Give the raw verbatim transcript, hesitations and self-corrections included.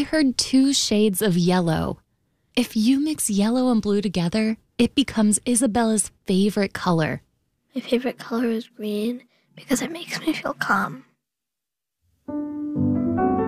heard two shades of yellow. If you mix yellow and blue together, it becomes Isabella's favorite color. My favorite color is green because it makes me feel calm.